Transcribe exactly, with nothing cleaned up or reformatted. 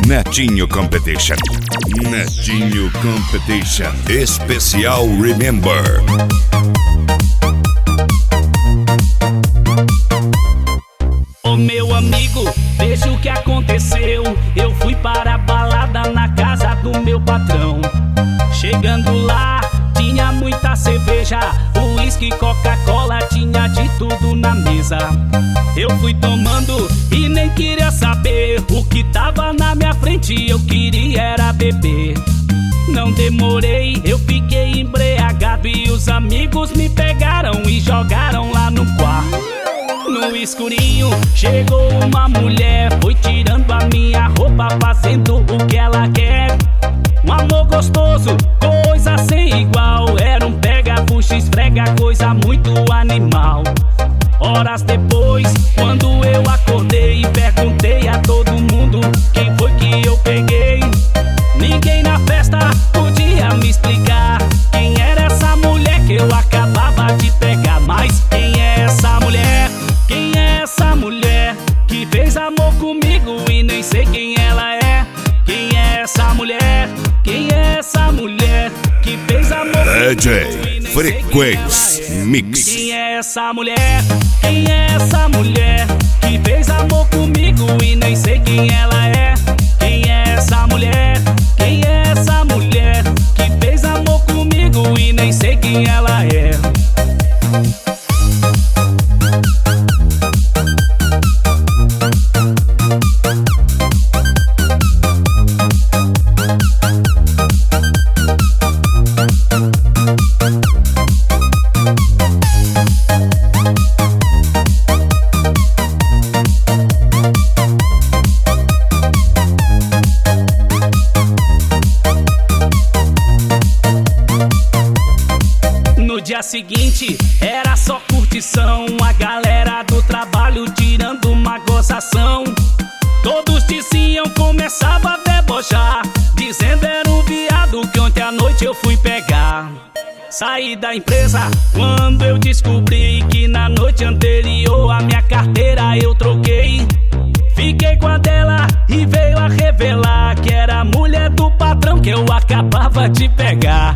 Netinho Competition. Netinho Competition. Especial Remember. Ô meu amigo, veja o que aconteceu. Eu fui para a balada na casa do meu patrão. Chegando lá, tinha muita cerveja, uísque, Coca-Cola, tinha de tudo na mesa. Eu fui tomando e nem queria saber o que tava na minha frente, eu queria era beber. Não demorei, eu fiquei embriagado e os amigos me pegaram e jogaram lá no quarto. No escurinho chegou uma mulher, foi tirando a minha roupa, fazendo o que ela quer. Um amor gostoso, coisa sem igual. Era um pega, puxa, esfrega, coisa muito animal. Horas depois, quando eu acordei, perguntei a todo mundo quem foi que eu peguei. Ninguém na festa podia me explicar quem era essa mulher que eu acabava de pegar. Mas quem é essa mulher? Quem é essa mulher que fez amor comigo e nem sei quem ela é? Quem é essa mulher? Quem é essa mulher que fez amor D J comigo e nem Frequência sei quem ela é? Mix. Quem é essa mulher? Quem é essa mulher que fez amor comigo e nem sei quem ela é? Quem é essa mulher? Quem é essa mulher que fez amor comigo e nem sei quem ela é? No dia seguinte era só curtição, a galera do trabalho tirando uma gozação. Todos diziam, começava a debochar, dizendo era um viado que ontem à noite eu fui pegar. Saí da empresa quando eu descobri que na noite anterior a minha carteira eu troquei. Fiquei com a dela e veio a revelar que era a mulher do patrão que eu acabava de pegar.